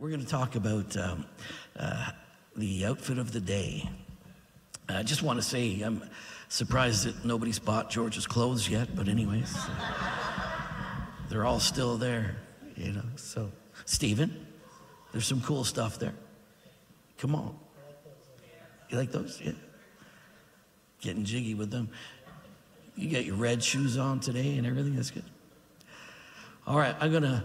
We're going to talk about the outfit of the day. I just want to say I'm surprised that nobody's bought George's clothes yet, but anyways, they're all still there, you know. So, Stephen, there's some cool stuff there. Come on. You like those? Yeah. Getting jiggy with them. You got your red shoes on today and everything. That's good. All right,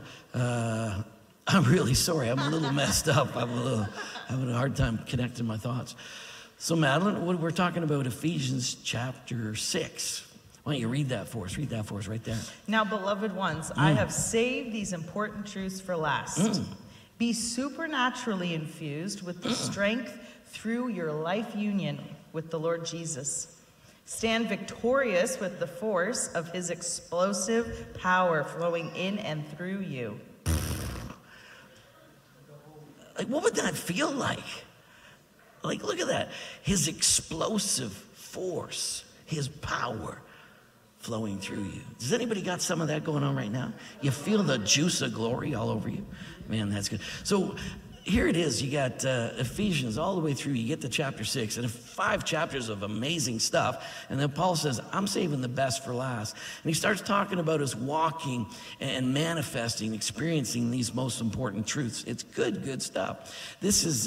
I'm really sorry. I'm a little messed up. I'm having a hard time connecting my thoughts. So, Madeline, we're talking about Ephesians chapter 6. Why don't you read that for us? Read that for us right there. Now, beloved ones, I have saved these important truths for last. Be supernaturally infused with the strength through your life union with the Lord Jesus. Stand victorious with the force of his explosive power flowing in and through you. Like, what would that feel like? Like, look at that. His explosive force, his power flowing through you. Does anybody got some of that going on right now? You feel the juice of glory all over you? Man, that's good. So here it is. You got Ephesians all the way through. You get to chapter 6, and 5 chapters of amazing stuff. And then Paul says, I'm saving the best for last. And he starts talking about us walking and manifesting, experiencing these most important truths. It's good stuff. This is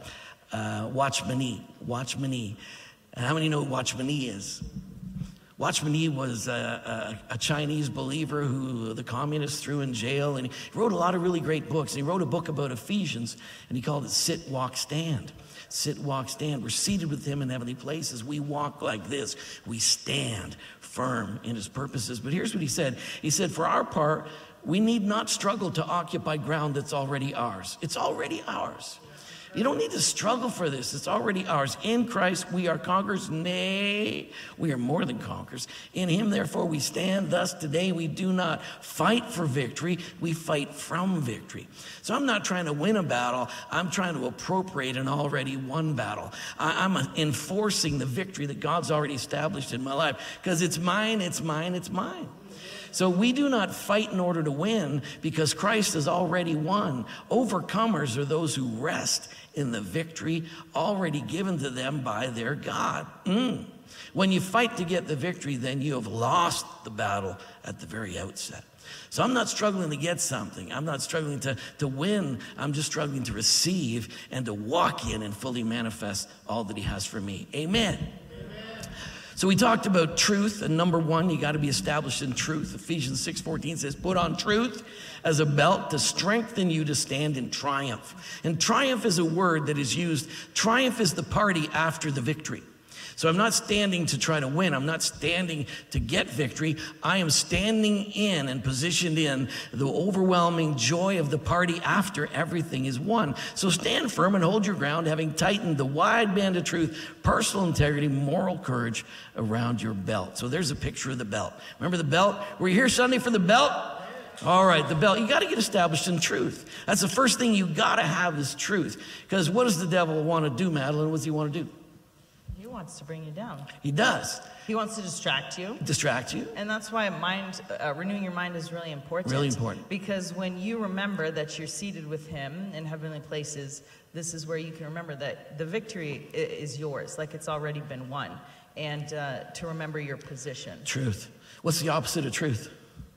Watchman Nee. Watchman Nee. How many know who Watchman Nee is? Watchman Nee was a Chinese believer who the communists threw in jail, and he wrote a lot of really great books. He wrote a book about Ephesians, and he called it Sit, Walk, Stand. Sit, walk, stand. We're seated with him in heavenly places. We walk like this. We stand firm in his purposes. But here's what he said. He said, for our part, we need not struggle to occupy ground that's already ours. It's already ours. You don't need to struggle for this. It's already ours. In Christ, we are conquerors. Nay, we are more than conquerors. In him, therefore, we stand. Thus, today, we do not fight for victory. We fight from victory. So I'm not trying to win a battle. I'm trying to appropriate an already won battle. I'm enforcing the victory that God's already established in my life. Because it's mine, it's mine, it's mine. So we do not fight in order to win because Christ has already won. Overcomers are those who rest in the victory already given to them by their God. When you fight to get the victory, then you have lost the battle at the very outset. So I'm not struggling to get something. I'm not struggling to win. I'm just struggling to receive and to walk in and fully manifest all that he has for me. Amen. So we talked about truth, and number one, you got to be established in truth. Ephesians 6:14 says, put on truth as a belt to strengthen you to stand in triumph. And triumph is a word that is used. Triumph is the party after the victory. So I'm not standing to try to win. I'm not standing to get victory. I am standing in and positioned in the overwhelming joy of the party after everything is won. So stand firm and hold your ground, having tightened the wide band of truth, personal integrity, moral courage around your belt. So there's a picture of the belt. Remember the belt? Were you here Sunday for the belt? All right, the belt. You got to get established in truth. That's the first thing you got to have is truth. Because what does the devil want to do, Madeline? What does he want to do? He wants to bring you down. He does. He wants to distract you. Distract you. And that's why renewing your mind is really important. Really important. Because when you remember that you're seated with him in heavenly places, this is where you can remember that the victory is yours, like it's already been won. And to remember your position. Truth. What's the opposite of truth?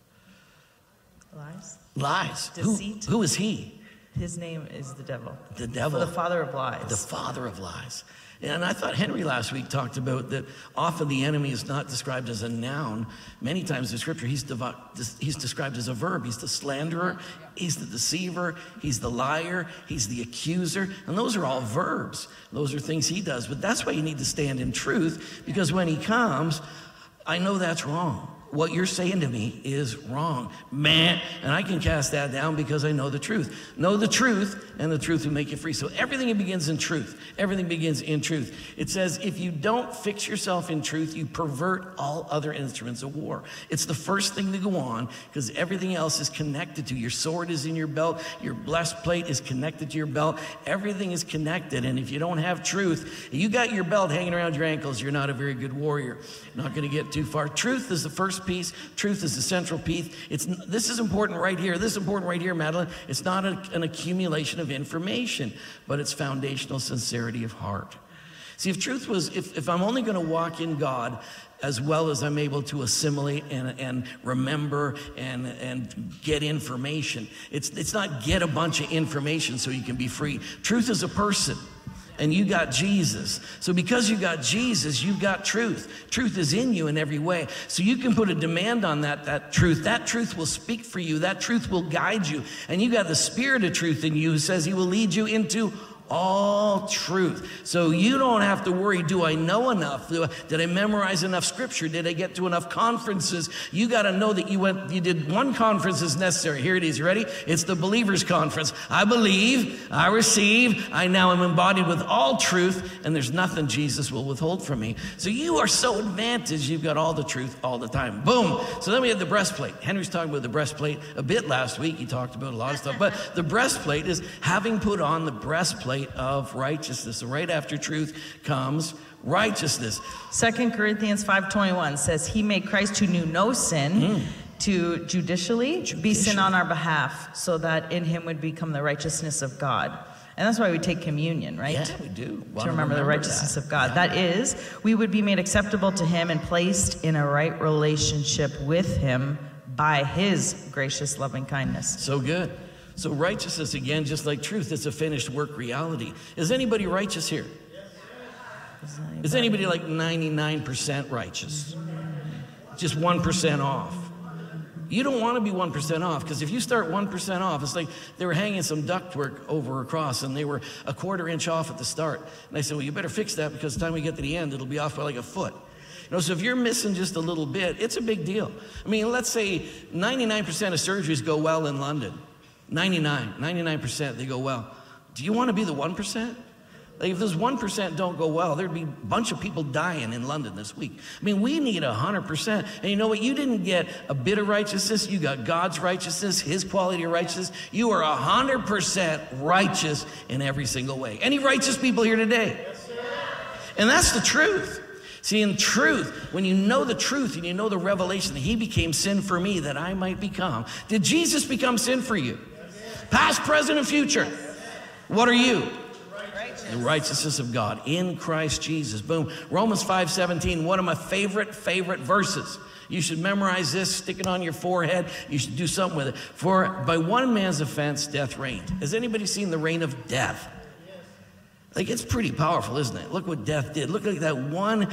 Lies. Lies. Deceit. Who is he? His name is the devil. The devil. The father of lies. The father of lies. And I thought Henry last week talked about that often the enemy is not described as a noun. Many times in Scripture, he's described as a verb. He's the slanderer, he's the deceiver, he's the liar, he's the accuser. And those are all verbs. Those are things he does. But that's why you need to stand in truth, because when he comes, I know that's wrong. What you're saying to me is wrong, man. And I can cast that down because I know the truth. Know the truth, and the truth will make you free. So everything begins in truth. Everything begins in truth. It says, if you don't fix yourself in truth, you pervert all other instruments of war. It's the first thing to go on because everything else is connected to you. Your sword is in your belt. Your breastplate is connected to your belt. Everything is connected. And if you don't have truth, you got your belt hanging around your ankles, you're not a very good warrior. You're not going to get too far. Truth is the first first piece. Truth is the central piece. This is important right here. This is important right here, Madeline. It's not an accumulation of information, but it's foundational sincerity of heart. See, if truth was, if I'm only going to walk in God as well as I'm able to assimilate and remember and get information, it's not get a bunch of information so you can be free. Truth is a person. And you got Jesus. So because you got Jesus, you've got truth. Truth is in you in every way. So you can put a demand on that truth. That truth will speak for you. That truth will guide you. And you got the Spirit of truth in you who says he will lead you into all truth. So you don't have to worry, do I know enough? Did I memorize enough scripture? Did I get to enough conferences? You got to know that you did one conference is necessary. Here it is. You ready? It's the Believers Conference. I believe, I receive, I now am embodied with all truth, and there's nothing Jesus will withhold from me. So you are so advantaged. You've got all the truth all the time. Boom. So then we have the breastplate. Henry's talking about the breastplate a bit last week. He talked about a lot of stuff. But the breastplate is having put on the breastplate of righteousness. So right after truth comes righteousness. 2 Corinthians 5:21 says, he made Christ who knew no sin to judicially be sin on our behalf, so that in him would become the righteousness of God. And that's why we take communion, right? Yeah, we do. To remember the righteousness of God. Yeah. That is, we would be made acceptable to him and placed in a right relationship with him by his gracious loving kindness. So good. So righteousness, again, just like truth, it's a finished work reality. Is anybody righteous here? Yes. Is anybody like 99% righteous? Just 1% off. You don't want to be 1% off, because if you start 1% off, it's like they were hanging some ductwork over across and they were a 1/4 inch off at the start. And I said, well, you better fix that, because by the time we get to the end, it'll be off by like a foot. You know, so if you're missing just a little bit, it's a big deal. I mean, let's say 99% of surgeries go well in London. 99% they go well. Do you want to be the 1%? Like if those 1% don't go well, there'd be a bunch of people dying in London this week. I mean, we need 100%. And you know what? You didn't get a bit of righteousness. You got God's righteousness, his quality of righteousness. You are 100% righteous in every single way. Any righteous people here today? Yes, sir. And that's the truth. See, in truth, when you know the truth and you know the revelation that he became sin for me that I might become. Did Jesus become sin for you? Past, present, and future. What are you? The righteousness of God in Christ Jesus. Boom. Romans 5:17, one of my favorite verses. You should memorize this, stick it on your forehead. You should do something with it. For by one man's offense, death reigned. Has anybody seen the reign of death? Like, it's pretty powerful, isn't it? Look what death did. Look like that one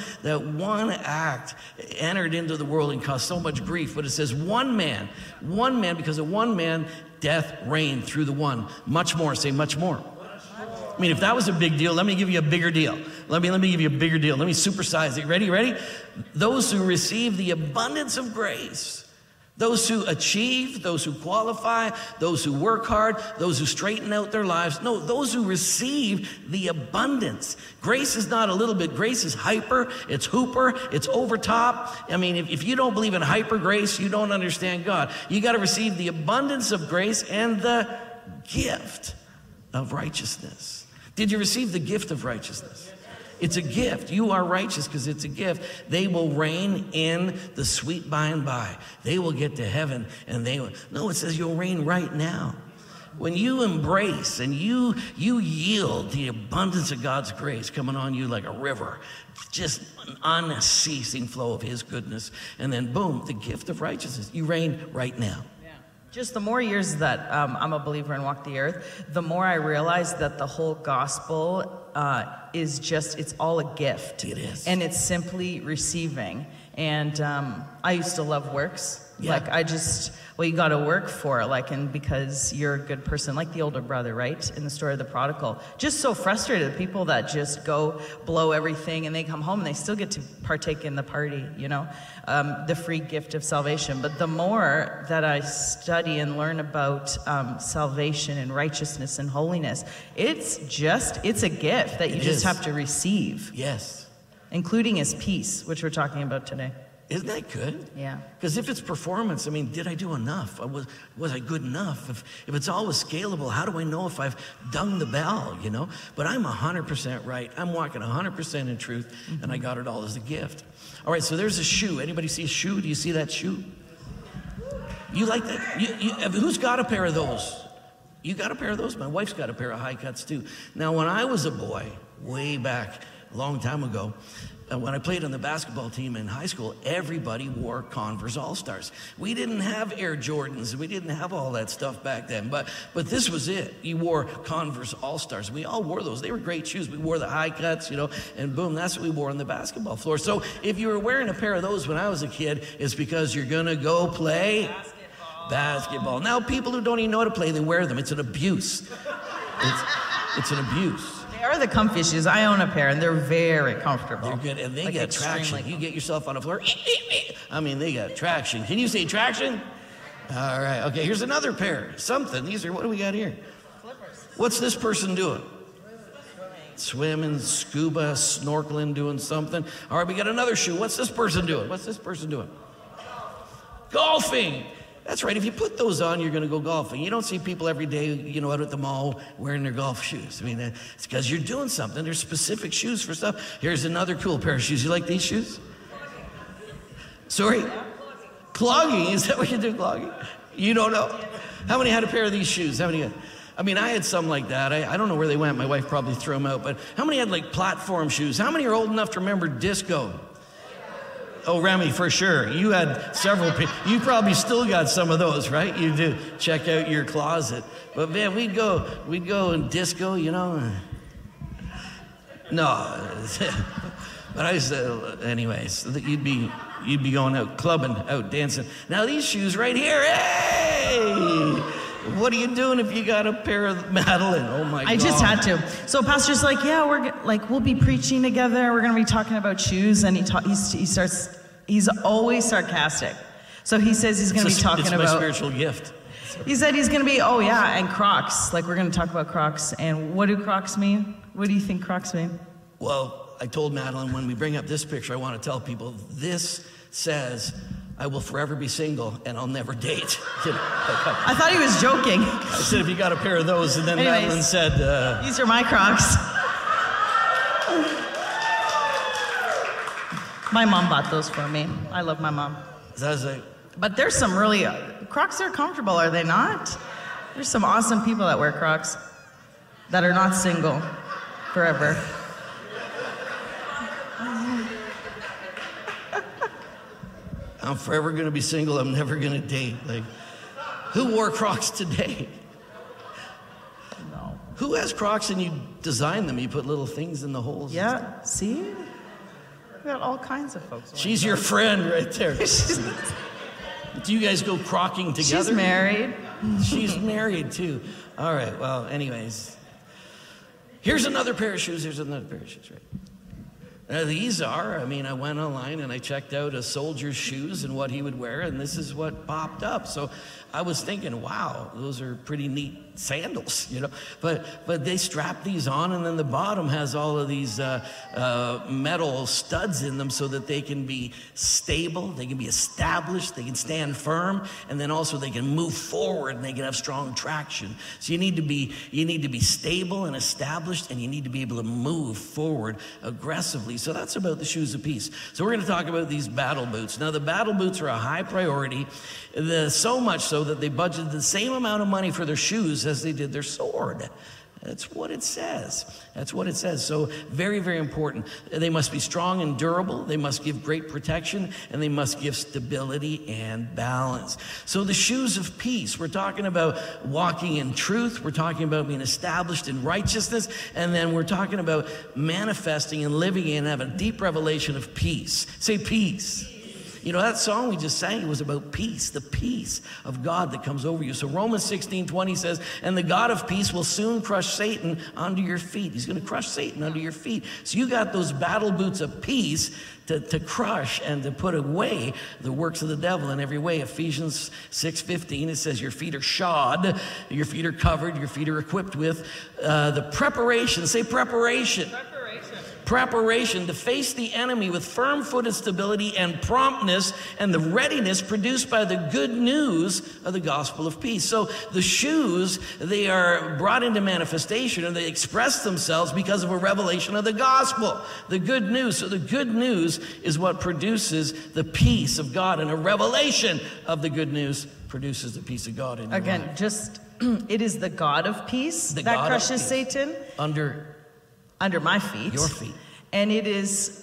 act entered into the world and caused so much grief. But it says one man, because of one man, death reigned through the one. Much more, say much more. I mean, if that was a big deal, let me give you a bigger deal. Let me give you a bigger deal. Let me supersize it. Ready? Those who receive the abundance of grace, those who achieve, those who qualify, those who work hard, those who straighten out their lives. No, those who receive the abundance. Grace is not a little bit. Grace is hyper, it's hooper, it's over top. I mean, if you don't believe in hyper grace, you don't understand God. You got to receive the abundance of grace and the gift of righteousness. Did you receive the gift of righteousness? It's a gift. You are righteous because it's a gift. They will reign in the sweet by and by. They will get to heaven and they will. No, it says you'll reign right now. When you embrace and you yield the abundance of God's grace coming on you like a river, just an unceasing flow of his goodness. And then boom, the gift of righteousness. You reign right now. Just the more years that I'm a believer and walk the earth, the more I realize that the whole gospel it's all a gift. It is. And it's simply receiving. And I used to love works. Yeah. Like you got to work for it, and because you're a good person, like the older brother, right? In the story of the prodigal. Just so frustrated, people that just go blow everything and they come home and they still get to partake in the party, the free gift of salvation. But the more that I study and learn about salvation and righteousness and holiness, it's a gift that you just have to receive. Yes. Including his peace, which we're talking about today. Isn't that good? Yeah. Because if it's performance, I mean, did I do enough? Was I good enough? If it's always scalable, how do I know if I've dung the bell, you know? But I'm 100% right. I'm walking 100% in truth, and I got it all as a gift. All right, so there's a shoe. Anybody see a shoe? Do you see that shoe? You like that? Who's got a pair of those? You got a pair of those? My wife's got a pair of high cuts too. Now, when I was a boy, way back, a long time ago, when I played on the basketball team in high school, everybody wore Converse All-Stars. We didn't have Air Jordans. We didn't have all that stuff back then. But this was it. You wore Converse All-Stars. We all wore those. They were great shoes. We wore the high cuts, you know, and boom, that's what we wore on the basketball floor. So if you were wearing a pair of those when I was a kid, it's because you're going to go play basketball. Now, people who don't even know how to play, they wear them. It's an abuse. It's an abuse. They are the comfy shoes. I own a pair, and they're very comfortable. They're good, and they Like get traction. extremely You get yourself on the floor. I mean, they got traction. Can you say traction? All right. Okay, here's another pair. Something. These are, what do we got here? Flippers. What's this person doing? Swimming, scuba, snorkeling, doing something. All right, we got another shoe. What's this person doing? What's this person doing? Golfing. That's right. If you put those on, you're going to go golfing. You don't see people every day, you know, out at the mall wearing their golf shoes. I mean, it's because you're doing something. There's specific shoes for stuff. Here's another cool pair of shoes. You like these shoes? Sorry? Clogging. Is that what you do, clogging? You don't know? How many had a pair of these shoes? How many had? I mean, I had some like that. I don't know where they went. My wife probably threw them out. But how many had like platform shoes? How many are old enough to remember disco? Oh, Remy, for sure. You had several. You probably still got some of those, right? You do. Check out your closet. But man, we'd go in disco, you know. No, but I used to, anyways. You'd be going out clubbing, out dancing. Now these shoes right here, hey! What are you doing if you got a pair of Madeline? Oh my God! I just had to. So pastor's like, yeah, we'll be preaching together. We're gonna be talking about shoes, and he's always sarcastic. So he says he's gonna be talking about. It's my spiritual gift. He said he's gonna be, oh yeah, and Crocs. Like we're gonna talk about Crocs. And what do Crocs mean? What do you think Crocs mean? Well, I told Madeline when we bring up this picture, I want to tell people this says, I will forever be single and I'll never date. You know, I thought he was joking. I said, if you got a pair of those, and then Anyways, Madeline said, these are my Crocs. My mom bought those for me. I love my mom. But there's some really, Crocs are comfortable, are they not? There's some awesome people that wear Crocs that are not single forever. I'm forever going to be single. I'm never going to date. Like, who wore Crocs today? No. Who has Crocs and you design them? You put little things in the holes. Yeah, see? We got all kinds of folks. She's your friend right there. Do you guys go crocking together? She's married. She's married too. All right, well, anyways. Here's another pair of shoes. Here's another pair of shoes, right? These are, I mean, I went online and I checked out a soldier's shoes and what he would wear, and this is what popped up. So I was thinking, wow, those are pretty neat sandals, you know. But they strap these on, and then the bottom has all of these metal studs in them so that they can be stable, they can be established, they can stand firm, and then also they can move forward and they can have strong traction. So you need to be stable and established, and you need to be able to move forward aggressively. So that's about the shoes of peace. So we're going to talk about these battle boots. Now the battle boots are a high priority, so much so that they budgeted the same amount of money for their shoes as they did their sword. That's what it says. That's what it says. So very, very important. They must be strong and durable. They must give great protection, and they must give stability and balance. So the shoes of peace, we're talking about walking in truth. We're talking about being established in righteousness. And then we're talking about manifesting and living in, having a deep revelation of peace. Say peace. You know, that song we just sang was about peace, the peace of God that comes over you. So Romans 16:20 says, and the God of peace will soon crush Satan under your feet. He's going to crush Satan under your feet. So you got those battle boots of peace to crush and to put away the works of the devil in every way. Ephesians 6:15, it says your feet are shod, your feet are covered, your feet are equipped with the preparation. Say preparation. preparation to face the enemy with firm-footed stability and promptness and the readiness produced by the good news of the gospel of peace. So the shoes, they are brought into manifestation, and they express themselves because of a revelation of the gospel, the good news. So the good news is what produces the peace of God, and a revelation of the good news produces the peace of God in your life. Just it is the God of peace that crushes Satan under my feet, your feet, and it is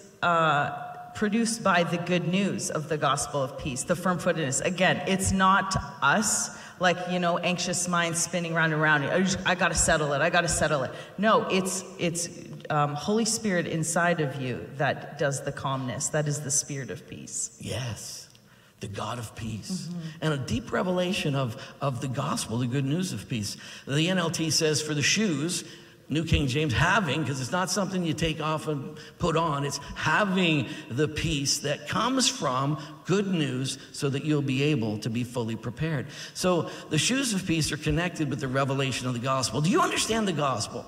produced by the good news of the gospel of peace, the firm-footedness. Again, it's not us, like, anxious minds spinning round and round. I got to settle it. No, it's Holy Spirit inside of you that does the calmness. That is the spirit of peace. Yes. The God of peace, and a deep revelation of the gospel, the good news of peace. The NLT says for the shoes, New King James, having, because it's not something you take off and put on, it's having the peace that comes from good news so that you'll be able to be fully prepared. So the shoes of peace are connected with the revelation of the gospel. Do you understand the gospel?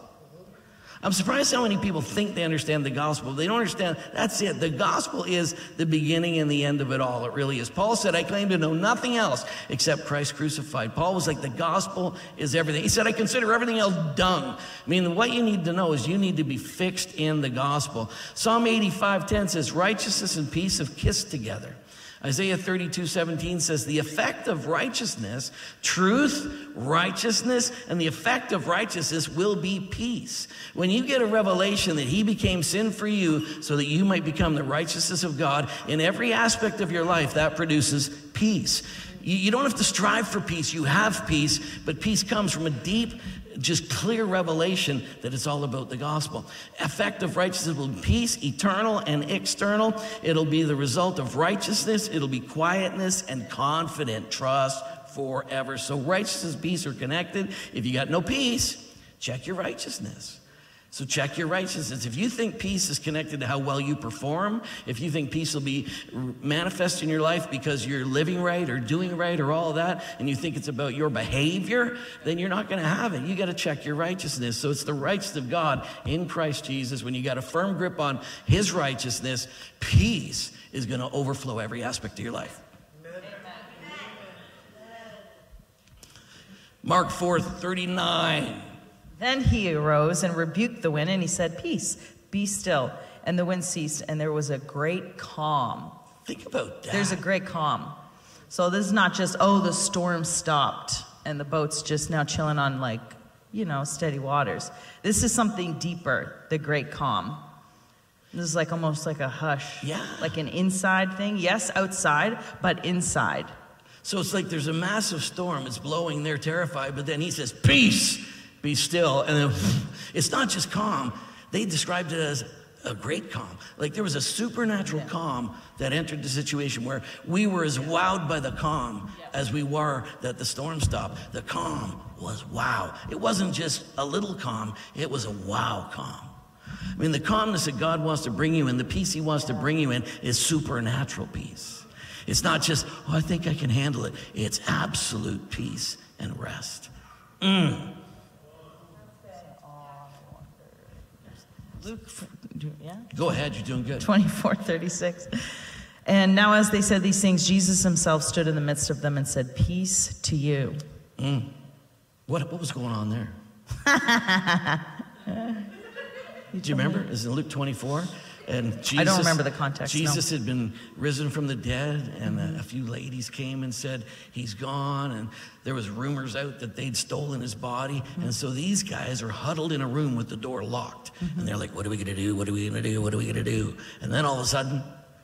I'm surprised how many people think they understand the gospel. They don't understand. That's it. The gospel is the beginning and the end of it all. It really is. Paul said, I claim to know nothing else except Christ crucified. Paul was like, the gospel is everything. He said, I consider everything else dung. I mean, what you need to know is you need to be fixed in the gospel. Psalm 85:10 says, righteousness and peace have kissed together. Isaiah 32:17 says, the effect of righteousness, truth, righteousness, and the effect of righteousness will be peace. When you get a revelation that he became sin for you so that you might become the righteousness of God in every aspect of your life, that produces peace. You don't have to strive for peace. You have peace, but peace comes from a deep, just clear revelation that it's all about the gospel. Effect of righteousness will be peace, eternal and external. It'll be the result of righteousness. It'll be quietness and confident trust forever. So righteousness and peace are connected. If you got no peace, check your righteousness. So check your righteousness. If you think peace is connected to how well you perform, if you think peace will be manifest in your life because you're living right or doing right or all of that, and you think it's about your behavior, then you're not going to have it. You got to check your righteousness. So it's the righteousness of God in Christ Jesus. When you got a firm grip on his righteousness, peace is going to overflow every aspect of your life. Amen. Mark 4:39. Then he arose and rebuked the wind, and he said, peace, be still. And the wind ceased, and there was a great calm. Think about that. There's a great calm. So this is not just, the storm stopped, and the boat's just now chilling on, steady waters. This is something deeper, the great calm. This is almost like a hush. Yeah. Like an inside thing. Yes, outside, but inside. So it's like there's a massive storm. It's blowing. They're terrified. But then he says, peace, be still. And then it's not just calm. They described it as a great calm. Like there was a supernatural calm that entered the situation where we were as wowed by the calm as we were that the storm stopped. The calm was wow. It wasn't just a little calm. It was a wow calm. I mean, the calmness that God wants to bring you in, the peace he wants to bring you in is supernatural peace. It's not just, I think I can handle it. It's absolute peace and rest. Luke, Go ahead, you're doing good. 24:36. And now as they said these things, Jesus himself stood in the midst of them and said, peace to you. What was going on there? Do you remember? It's in Luke 24. And Jesus, I don't remember the context. Jesus had been risen from the dead, and a few ladies came and said, he's gone, and there was rumors out that they'd stolen his body. And so these guys are huddled in a room with the door locked. And they're like, what are we going to do? What are we going to do? What are we going to do? And then all of a sudden,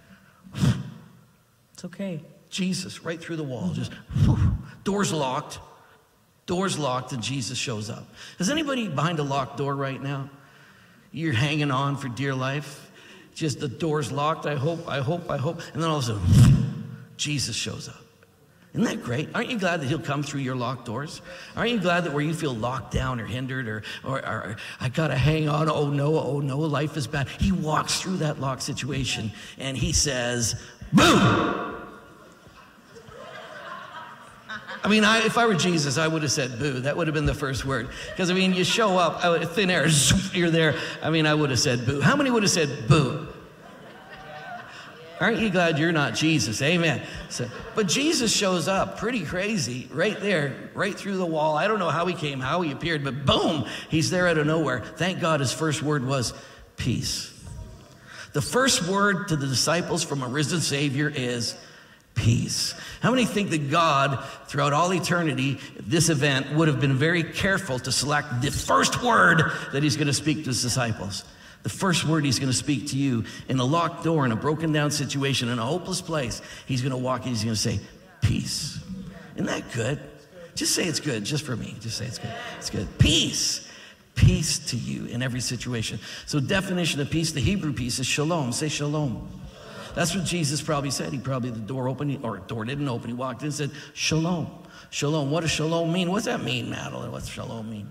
it's okay. Jesus, right through the wall, just doors locked, and Jesus shows up. Is anybody behind a locked door right now? You're hanging on for dear life. Just the door's locked. I hope. And then all of a sudden, Jesus shows up. Isn't that great? Aren't you glad that he'll come through your locked doors? Aren't you glad that where you feel locked down or hindered or I got to hang on, oh no, life is bad. He walks through that locked situation and he says, boom! I mean, if I were Jesus, I would have said boo. That would have been the first word. Because, I mean, you show up, thin air, you're there. I mean, I would have said boo. How many would have said boo? Aren't you glad you're not Jesus? Amen. So, but Jesus shows up pretty crazy right there, right through the wall. I don't know how he came, how he appeared, but boom, he's there out of nowhere. Thank God his first word was peace. The first word to the disciples from a risen Savior is peace. How many think that God, throughout all eternity, this event would have been very careful to select the first word that he's going to speak to his disciples? The first word he's going to speak to you in a locked door, in a broken down situation, in a hopeless place, he's going to walk in, he's going to say, peace. Isn't that good? Just say it's good, just for me. Just say it's good. It's good. Peace. Peace to you in every situation. So definition of peace, the Hebrew peace is shalom. Say shalom. That's what Jesus probably said. He probably, the door opened, or door didn't open. He walked in and said, shalom. Shalom. What does shalom mean? What's that mean, Madeline? What's shalom mean?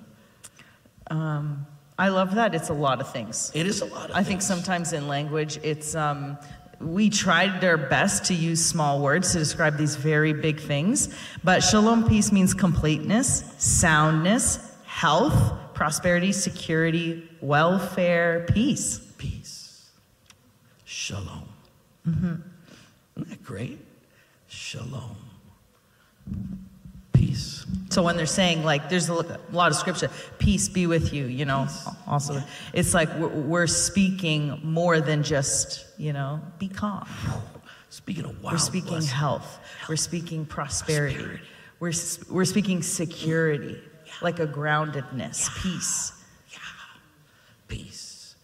I love that. It's a lot of things. It is a lot of things. I think sometimes in language, it's we tried our best to use small words to describe these very big things. But shalom peace means completeness, soundness, health, prosperity, security, welfare, peace. Peace. Shalom. Mm-hmm. Isn't that great? Shalom. Peace. So when they're saying, like, there's a lot of scripture, peace be with you, you know, peace. Also, yeah. It's like we're speaking more than just, you know, be calm. Speaking of wild we're speaking blessing. health. We're speaking prosperity. We're speaking security, like a groundedness, peace. Yeah. Peace.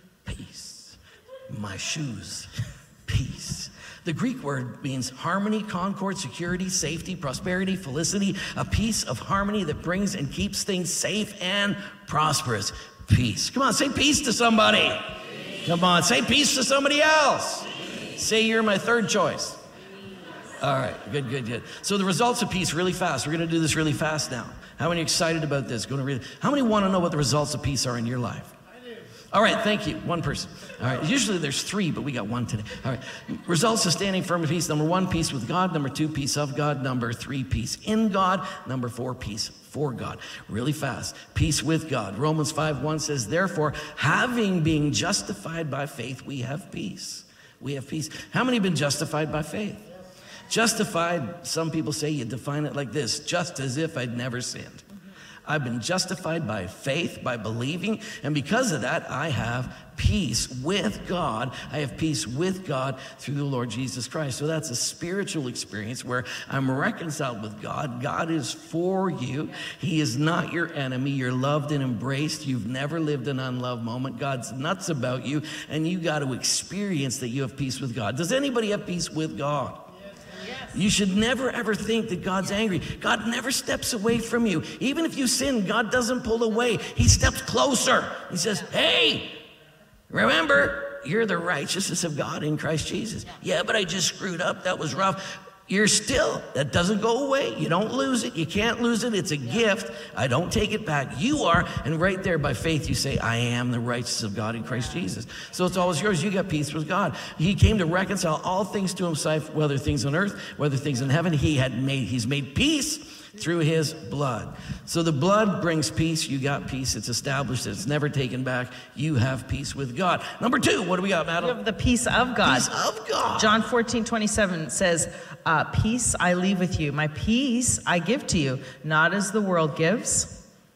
Peace. My shoes. Peace. The Greek word means harmony, concord, security, safety, prosperity, felicity, a piece of harmony that brings and keeps things safe and prosperous. Peace. Come on, say peace to somebody. Peace. Come on, say peace to somebody else. Peace. Say you're my third choice. All right, good, good, good. So the results of peace really fast. We're going to do this really fast now. How many are excited about this? Going to read. How many want to know what the results of peace are in your life? All right, thank you. One person. All right, usually there's three, but we got one today. All right, results of standing firm in peace. Number 1, peace with God. Number 2, peace of God. Number 3, peace in God. Number 4, peace for God. Really fast. Peace with God. Romans 5:1 says, therefore, having been justified by faith, we have peace. We have peace. How many have been justified by faith? Justified, some people say you define it like this, just as if I'd never sinned. I've been justified by faith, by believing, and because of that, I have peace with God. I have peace with God through the Lord Jesus Christ. So that's a spiritual experience where I'm reconciled with God. God is for you. He is not your enemy. You're loved and embraced. You've never lived an unloved moment. God's nuts about you, and you got to experience that you have peace with God. Does anybody have peace with God? You should never ever think that God's angry. God never steps away from you. Even if you sin, God doesn't pull away. He steps closer. He says, hey, remember, you're the righteousness of God in Christ Jesus. Yeah, but I just screwed up. That was rough. You're still, that doesn't go away. You don't lose it. You can't lose it. It's a gift. I don't take it back. You are, and right there by faith you say, I am the righteousness of God in Christ Jesus. So it's always yours. You got peace with God. He came to reconcile all things to himself, whether things on earth, whether things in heaven. He's made peace through his blood. So the blood brings peace. You got peace. It's established. It's never taken back. You have peace with God. Number 2, what do we got, Madeline? You have the peace of God. Peace of God. John 14:27 says, peace I leave with you. My peace I give to you. Not as the world gives,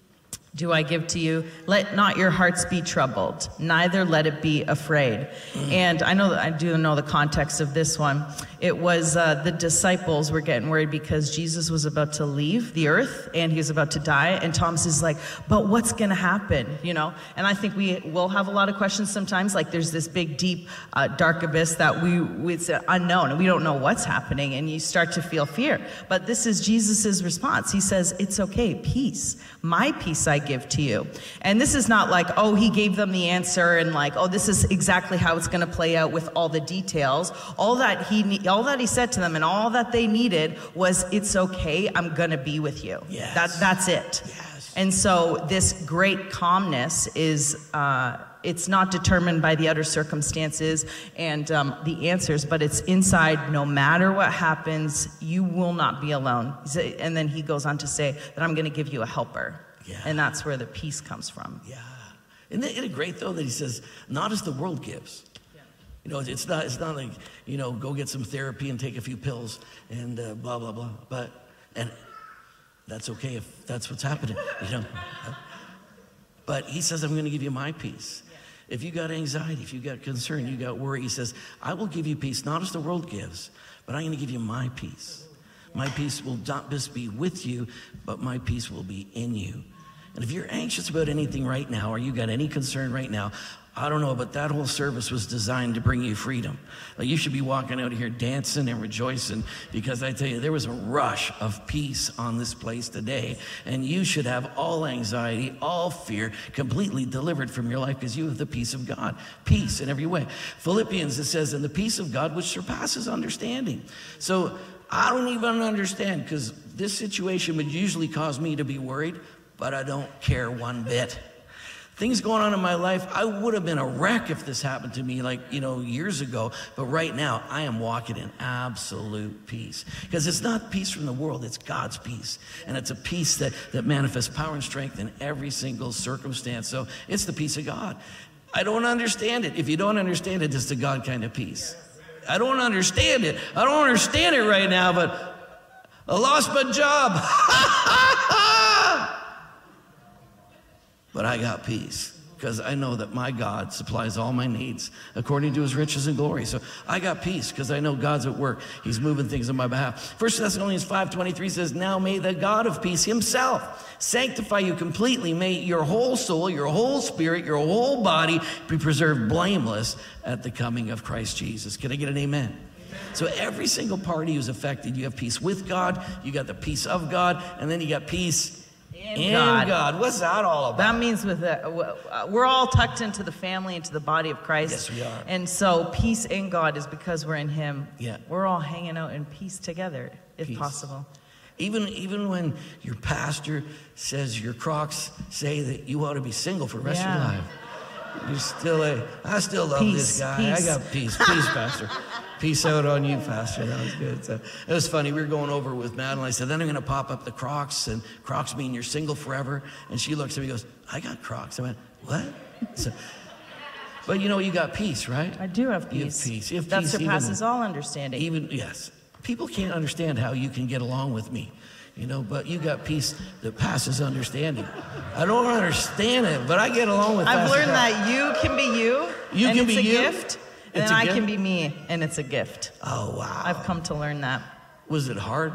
do I give to you. Let not your hearts be troubled, neither let it be afraid. And I know that I do know the context of this one. It was the disciples were getting worried because Jesus was about to leave the earth and he was about to die. And Thomas is like, but what's going to happen? You know? And I think we will have a lot of questions sometimes. Like there's this big, deep, dark abyss that it's unknown and we don't know what's happening. And you start to feel fear. But this is Jesus's response. He says, it's okay. Peace. My peace I give to you. And this is not like, oh, he gave them the answer and like, oh, this is exactly how it's going to play out with all the details. All that he said to them and all that they needed was, it's okay, I'm going to be with you. Yes. That's it. Yes. And so this great calmness is it's not determined by the outer circumstances and the answers, but it's inside. No matter what happens, you will not be alone. And then he goes on to say that I'm going to give you a helper. Yeah. And that's where the peace comes from. Yeah. Isn't it great, though, that he says, not as the world gives. Yeah. You know, it's not like, you know, go get some therapy and take a few pills and blah, blah, blah. And that's okay if that's what's happening, you know. But he says, I'm going to give you my peace. Yeah. If you got anxiety, if you got concern, you got worry, he says, I will give you peace, not as the world gives, but I'm going to give you my peace. My peace will not just be with you, but my peace will be in you. And if you're anxious about anything right now, or you got any concern right now, I don't know, but that whole service was designed to bring you freedom. Like, you should be walking out of here dancing and rejoicing, because I tell you, there was a rush of peace on this place today, and you should have all anxiety, all fear completely delivered from your life, because you have the peace of God. Peace in every way. Philippians, it says, and the peace of God which surpasses understanding. So I don't even understand, because this situation would usually cause me to be worried, but I don't care one bit. Things going on in my life, I would have been a wreck if this happened to me, like, you know, years ago. But right now, I am walking in absolute peace. Because it's not peace from the world, it's God's peace. And it's a peace that manifests power and strength in every single circumstance. So it's the peace of God. I don't understand it. If you don't understand it, it's the God kind of peace. I don't understand it. I don't understand it right now, but I lost my job. But I got peace, because I know that my God supplies all my needs according to his riches and glory. So I got peace because I know God's at work. He's moving things on my behalf. 1 Thessalonians 5:23 says, now may the God of peace himself sanctify you completely. May your whole soul, your whole spirit, your whole body be preserved blameless at the coming of Christ Jesus. Can I get an amen? So every single party who's affected, you have peace with God, you got the peace of God, and then you got peace in God. What's that all about? That means we're all tucked into the family, into the body of Christ. Yes, we are. And so peace in God is because we're in him. Yeah. We're all hanging out in peace together, if peace. Possible. Even when your pastor says your Crocs say that you ought to be single for the rest of your life. I still love peace, this guy. Peace. I got peace. Peace, Pastor. Peace out on you, Pastor. That was good. So, it was funny. We were going over with Madeline. I said, then I'm going to pop up the Crocs, and Crocs mean you're single forever. And she looks at me and goes, I got Crocs. I went, what? So, but you know, you got peace, right? I do have peace. You have peace. You have that peace surpasses all understanding. Yes. People can't understand how you can get along with me. You know, but you got peace that passes understanding. I don't understand it, but I get along with I've learned that you can be you, and it's a gift. And then I can be me, and it's a gift. Oh, wow. I've come to learn that. Was it hard?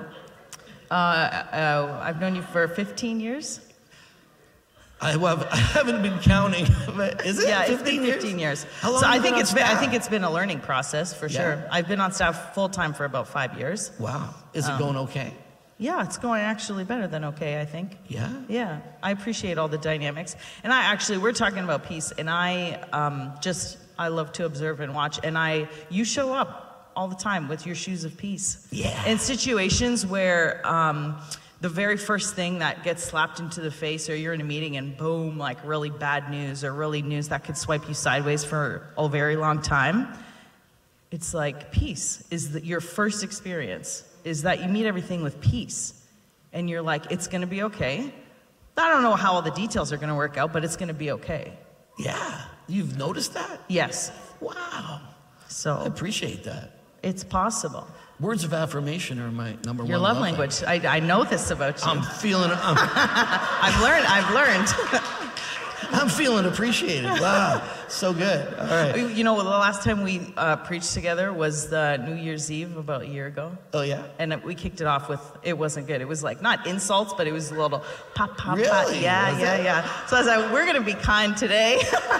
I've known you for 15 years. I haven't been counting. Is it? Yeah, 15 it's been 15 years. How long so have I you think been it's on been. I staff? think it's been a learning process for sure. I've been on staff full time for about 5 years. Wow. Is it going okay? Yeah, it's going actually better than okay, I think. Yeah? Yeah, I appreciate all the dynamics. And we're talking about peace, and I love to observe and watch, and you show up all the time with your shoes of peace. Yeah. In situations where the very first thing that gets slapped into the face, or you're in a meeting and boom, like really bad news, or really news that could swipe you sideways for a very long time, it's like peace is your first experience. Is that you meet everything with peace. And you're like, it's going to be okay. I don't know how all the details are going to work out, but it's going to be okay. Yeah. You've noticed that? Yes. Wow. So I appreciate that. it's possible. Words of affirmation are my number one. Your love language. I know this about you. I'm feeling it. I've learned. I'm feeling appreciated. Wow. So good. All right. You know, the last time we preached together was the New Year's Eve about a year ago. Oh, yeah? And we kicked it off with, it wasn't good. It was like, not insults, but it was a little pop, pop, Really? pop. Yeah. So I was like, we're going to be kind today.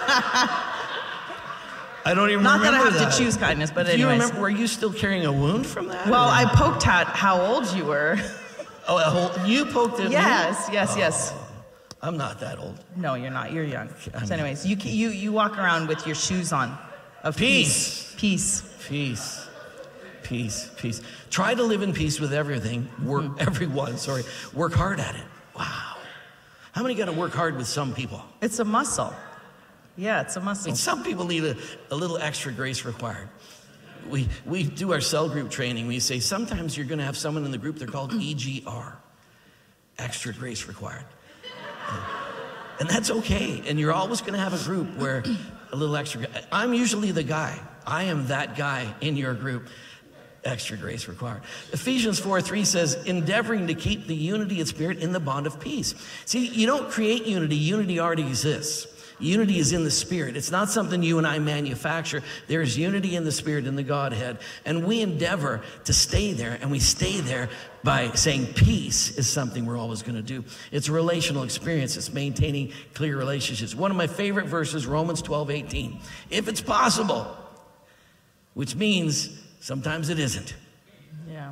I don't even Not remember that I have to choose kindness, but Do you anyways. remember, were you still carrying a wound from that? Well, or- I poked at how old you were. You poked at me? Yes. I'm not that old. No, you're not. You're young. So anyways, you walk around with your shoes on. Of Peace. Peace. Peace. Try to live in peace with everything. Everyone. Work hard at it. Wow. How many got to work hard with some people? It's a muscle. Yeah, it's a muscle. And some people need a little extra grace required. We do our cell group training. We say sometimes you're going to have someone in the group, they're called EGR, extra grace required. And that's okay. And you're always going to have a group where a little extra. I'm usually the guy. I am that guy in your group. Extra grace required. Ephesians 4:3 says, endeavoring to keep the unity of spirit in the bond of peace. See, you don't create unity. Unity already exists. Unity is in the Spirit. It's not something you and I manufacture. There is unity in the Spirit, in the Godhead. And we endeavor to stay there, and we stay there by saying peace is something we're always going to do. It's a relational experience. It's maintaining clear relationships. One of my favorite verses, Romans 12:18. If it's possible, which means sometimes it isn't. Yeah.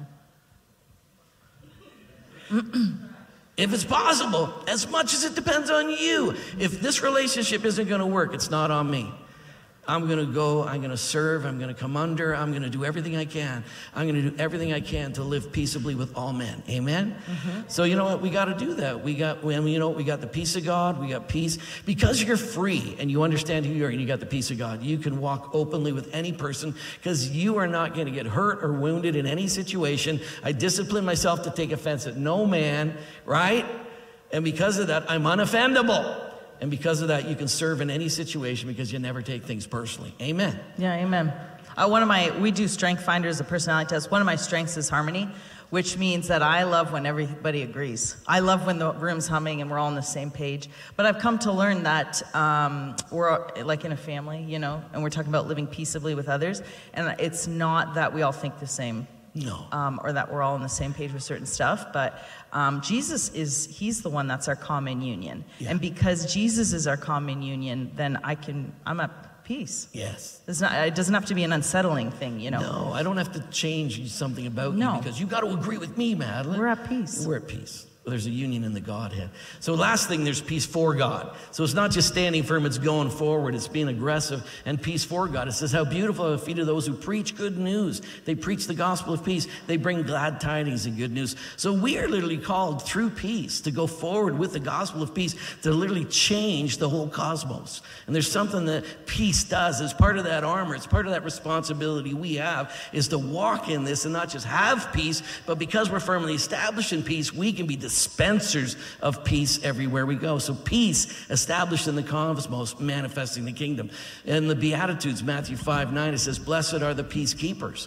If it's possible, as much as it depends on you. If this relationship isn't going to work, it's not on me. I'm going to go, I'm going to serve, I'm going to come under, I'm going to do everything I can. I'm going to do everything I can to live peaceably with all men. Amen? Mm-hmm. So you know what? We got to do that. We got the peace of God. We got peace. Because you're free and you understand who you are and you got the peace of God, you can walk openly with any person because you are not going to get hurt or wounded in any situation. I discipline myself to take offense at no man, right? And because of that, I'm unoffendable. And because of that, you can serve in any situation because you never take things personally. Amen. Yeah, amen. We do Strength Finder as a personality test. One of my strengths is harmony, which means that I love when everybody agrees. I love when the room's humming and we're all on the same page. But I've come to learn that we're like in a family, and we're talking about living peaceably with others. And it's not that we all think the same. No. Or that we're all on the same page with certain stuff, but Jesus he's the one that's our common union. Yeah. And because Jesus is our common union, then I'm at peace. Yes. It doesn't have to be an unsettling thing, No, I don't have to change something about you because you got to agree with me, Madeline. We're at peace. We're at peace. There's a union in the Godhead. So last thing, there's peace for God. So it's not just standing firm, it's going forward. It's being aggressive and peace for God. It says, how beautiful are the feet of those who preach good news. They preach the gospel of peace. They bring glad tidings and good news. So we are literally called through peace to go forward with the gospel of peace to literally change the whole cosmos. And there's something that peace does. It's part of that armor. It's part of that responsibility we have is to walk in this and not just have peace, but because we're firmly established in peace, we can be dispensers of peace everywhere we go. So peace established in the cosmos, manifesting the kingdom. In the Beatitudes, Matthew 5:9, it says, blessed are the peacekeepers.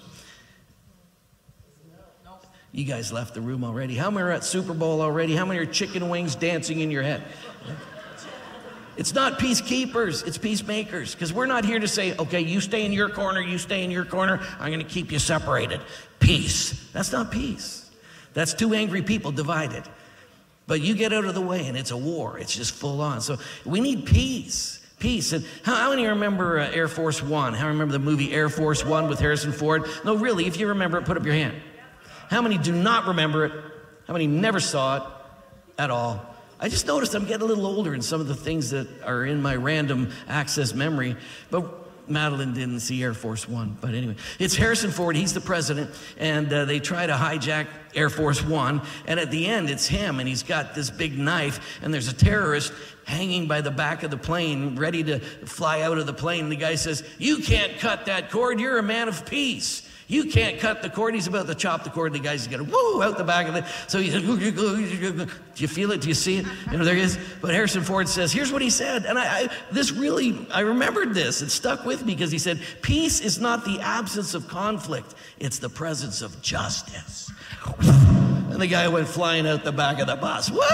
You guys left the room already. How many are at Super Bowl already? How many are chicken wings dancing in your head? It's not peacekeepers, it's peacemakers. Because we're not here to say, okay, you stay in your corner, you stay in your corner, I'm going to keep you separated. Peace. That's not peace. That's two angry people divided. But you get out of the way and it's a war. It's just full on. So we need peace. Peace. And how many remember Air Force One? How remember the movie Air Force One with Harrison Ford? No, really, if you remember it, put up your hand. How many do not remember it? How many never saw it at all? I just noticed I'm getting a little older in some of the things that are in my random access memory. But Madeline didn't see Air Force One, but anyway. It's Harrison Ford, he's the president, and they try to hijack Air Force One, and at the end, it's him, and he's got this big knife, and there's a terrorist hanging by the back of the plane, ready to fly out of the plane, and the guy says, you can't cut that cord, you're a man of peace. You can't cut the cord. He's about to chop the cord. The guy's going to woo out the back of it. So he said, do you feel it? Do you see it? There he is. But Harrison Ford says, here's what he said. And I remembered this. It stuck with me because he said, peace is not the absence of conflict. It's the presence of justice. And the guy went flying out the back of the bus. Woo!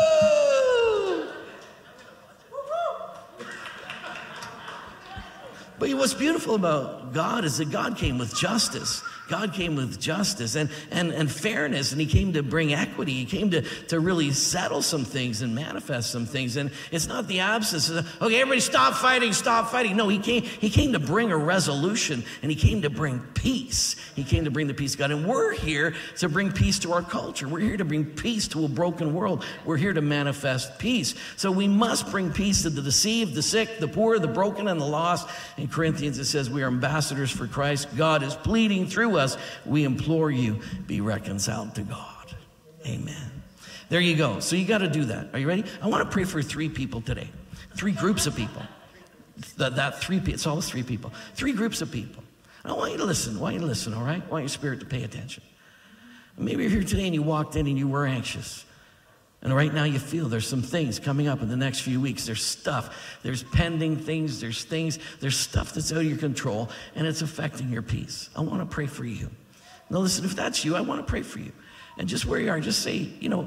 But what's beautiful about God is that God came with justice. God came with justice and fairness, and he came to bring equity. He came to really settle some things and manifest some things. And it's not the absence of, okay, everybody stop fighting, stop fighting. No, he came to bring a resolution, and he came to bring peace. He came to bring the peace of God. And we're here to bring peace to our culture. We're here to bring peace to a broken world. We're here to manifest peace. So we must bring peace to the deceived, the sick, the poor, the broken, and the lost. In Corinthians, it says we are ambassadors for Christ. God is pleading through us. We implore you, be reconciled to God. Amen. There you go. So you got to do that. Are you ready? I want to pray for 3 people today. 3 groups of people. It's always three people. Three groups of people. I want you to listen. All right? I want your spirit to pay attention. Maybe you're here today and you walked in and you were anxious. And right now you feel there's some things coming up in the next few weeks. There's stuff. There's pending things. There's stuff that's out of your control, and it's affecting your peace. I want to pray for you. Now listen, if that's you, I want to pray for you. And just where you are, just say,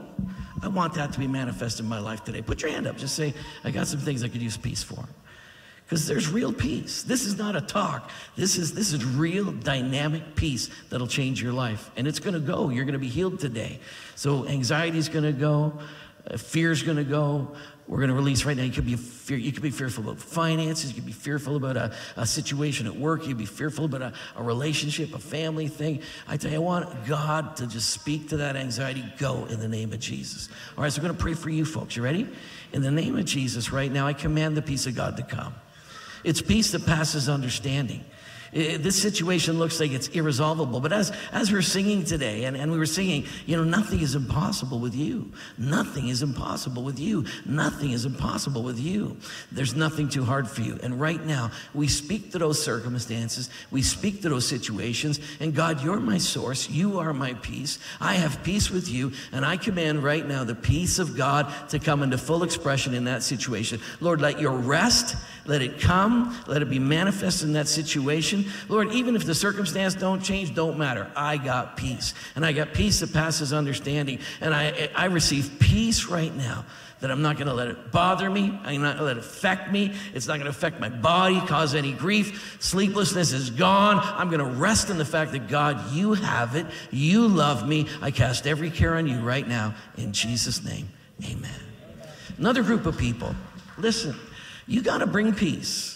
I want that to be manifest in my life today. Put your hand up. Just say, I got some things I could use peace for. Because there's real peace. This is not a talk. This is real dynamic peace that'll change your life. And it's going to go. You're going to be healed today. So anxiety's going to go. Fear's going to go. We're going to release right now. You could be fearful about finances. You could be fearful about a situation at work. You could be fearful about a relationship, a family thing. I tell you, I want God to just speak to that anxiety. Go in the name of Jesus. All right, so we're going to pray for you folks. You ready? In the name of Jesus right now, I command the peace of God to come. It's peace that passes understanding. This situation looks like it's irresolvable, but as we're singing today, and we were singing, nothing is impossible with you. Nothing is impossible with you. Nothing is impossible with you. There's nothing too hard for you. And right now, we speak to those circumstances. We speak to those situations. And God, you're my source. You are my peace. I have peace with you. And I command right now the peace of God to come into full expression in that situation. Lord, let your rest, let it come. Let it be manifest in that situation. Lord, even if the circumstance don't change, don't matter. I got peace. And I got peace that passes understanding. And I receive peace right now that I'm not going to let it bother me. I'm not going to let it affect me. It's not going to affect my body, cause any grief. Sleeplessness is gone. I'm going to rest in the fact that, God, you have it. You love me. I cast every care on you right now. In Jesus' name, amen. Another group of people, listen, you got to bring peace.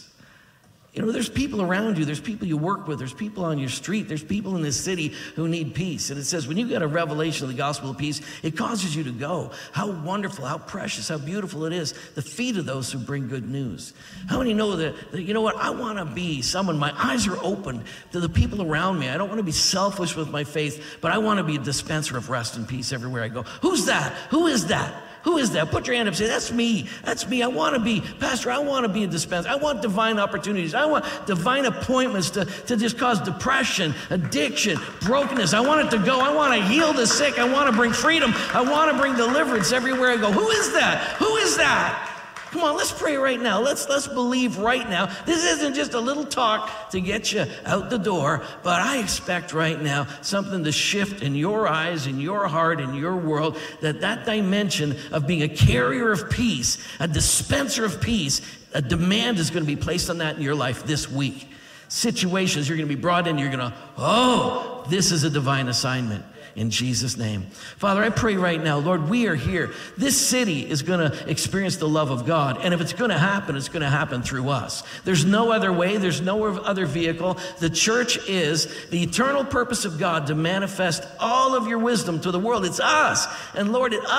There's people around you, there's people you work with, there's people on your street, there's people in this city who need peace. And it says when you get a revelation of the gospel of peace, it causes you to go. How wonderful, how precious, how beautiful it is, the feet of those who bring good news. How many know that I want to be someone, my eyes are open to the people around me. I don't want to be selfish with my faith, but I want to be a dispenser of rest and peace everywhere I go. Who's that? Who is that? Who is that? Put your hand up and say, that's me. That's me. I want to be, Pastor, I want to be a dispenser. I want divine opportunities. I want divine appointments to just cause depression, addiction, brokenness. I want it to go. I want to heal the sick. I want to bring freedom. I want to bring deliverance everywhere I go. Who is that? Who is that? Come on, let's pray right now. Let's believe right now. This isn't just a little talk to get you out the door, but I expect right now something to shift in your eyes, in your heart, in your world, that dimension of being a carrier of peace, a dispenser of peace, a demand is going to be placed on that in your life this week. Situations you're going to be brought in, you're going to, this is a divine assignment. In Jesus' name. Father, I pray right now, Lord, we are here. This city is going to experience the love of God. And if it's going to happen, it's going to happen through us. There's no other way. There's no other vehicle. The church is the eternal purpose of God to manifest all of your wisdom to the world. It's us. And Lord, it's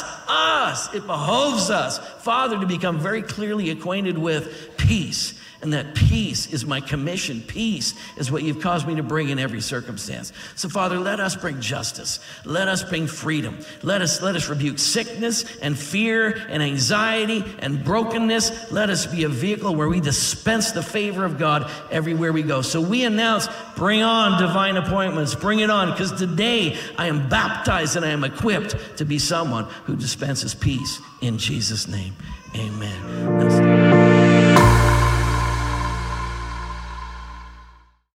us. It behoves us, Father, to become very clearly acquainted with peace. And that peace is my commission. Peace is what you've caused me to bring in every circumstance. So, Father, let us bring justice. Let us bring freedom. Let us rebuke sickness and fear and anxiety and brokenness. Let us be a vehicle where we dispense the favor of God everywhere we go. So we announce, bring on divine appointments. Bring it on, because today I am baptized and I am equipped to be someone who dispenses peace in Jesus' name. Amen.